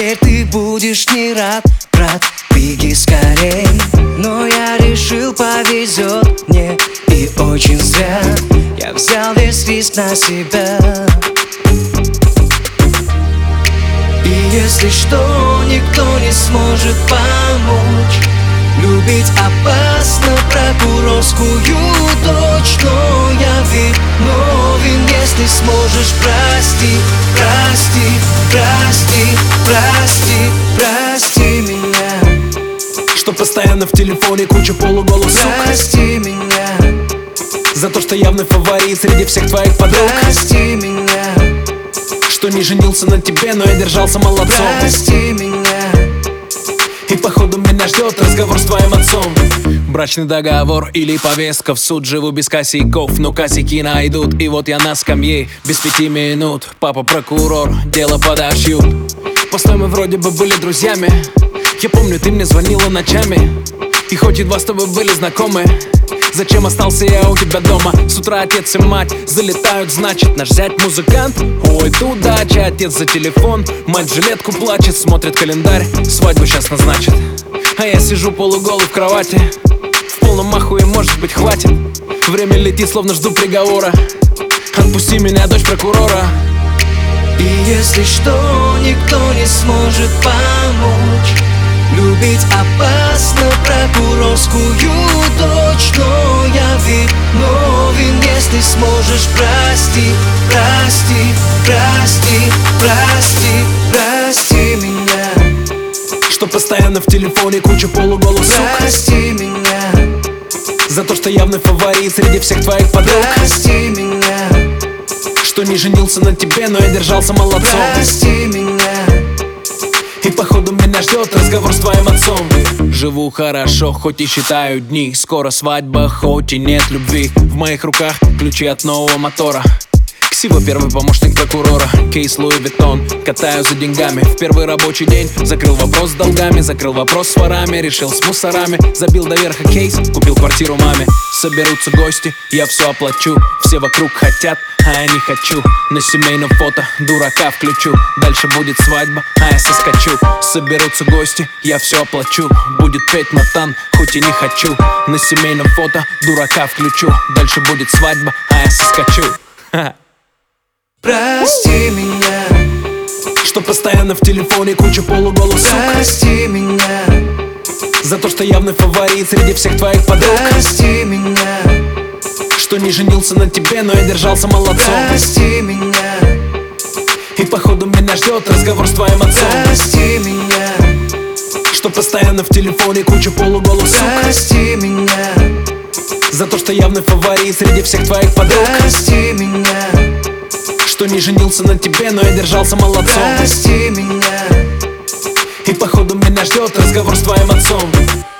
Теперь ты будешь не рад, брат, беги скорей. Но я решил, повезет мне, и очень зря. Я взял весь риск на себя. И если что, никто не сможет помочь. Любить опасно прокурорскую дочь. Но я виновен, если сможешь, прости, прости, прости, прости, прости меня. Что постоянно в телефоне куча полуголых сук. Прости меня. За то, что явный фаворит среди всех твоих подруг. Прости меня. Что не женился на тебе, но я держался молодцом. Прости меня. И походу меня ждет разговор с твоим отцом. Брачный договор или повестка в суд. Живу без косяков, но косяки найдут. И вот я на скамье, без 5 минут. Папа прокурор, дело подошьют. Постой, мы вроде бы были друзьями. Я помню, ты мне звонила ночами. И хоть едва с тобой были знакомы, зачем остался я у тебя дома? С утра отец и мать залетают, значит, наш зять музыкант. Ой, удача, отец за телефон. Мать в жилетку плачет, смотрит календарь. Свадьбу сейчас назначит. А я сижу полуголый в кровати. В полном ахуе, может быть, хватит. Время летит, словно жду приговора. Отпусти меня, дочь прокурора. И если что, никто не сможет помочь. Любить опасно прокурорскую дочь. Но я виновен, если сможешь, прости, прости, прости, прости, прости меня. Что постоянно в телефоне куча полуголых сук. Прости меня. За то, что явный фаворит среди всех твоих подруг. Прости меня. Что не женился на тебе, но я держался молодцом. Прости меня. И походу меня ждет разговор с твоим отцом. Живу хорошо, хоть и считаю дни. Скоро свадьба, хоть и нет любви. В моих руках ключи от нового мотора. Ксива, первый помощник прокурора. Кейс Луи Виттон, катаю за деньгами. В первый рабочий день закрыл вопрос с долгами. Закрыл вопрос с ворами, решил с мусорами. Забил до верха кейс, купил квартиру маме. Соберутся гости, я все оплачу. Все вокруг хотят, а я не хочу. На семейном фото дурака включу. Дальше будет свадьба, а я соскочу. Соберутся гости, я все оплачу. Будет петь Натан, хоть и не хочу. На семейном фото дурака включу. Дальше будет свадьба, а я соскочу. Прости меня. Что постоянно в телефоне куча полуголых сук. Прости меня. За то, что явный фаворит среди всех твоих подруг. Прости меня. Что не женился на тебе, но я держался молодцом. Прости меня. И походу меня ждет разговор с твоим отцом. Прости меня. Что постоянно в телефоне куча полуголых сук. Прости меня. За то, что явный фаворит среди всех твоих подруг. Прости меня. Что не женился на тебе, но я держался молодцом. Прости меня. И походу меня ждет разговор с твоим отцом.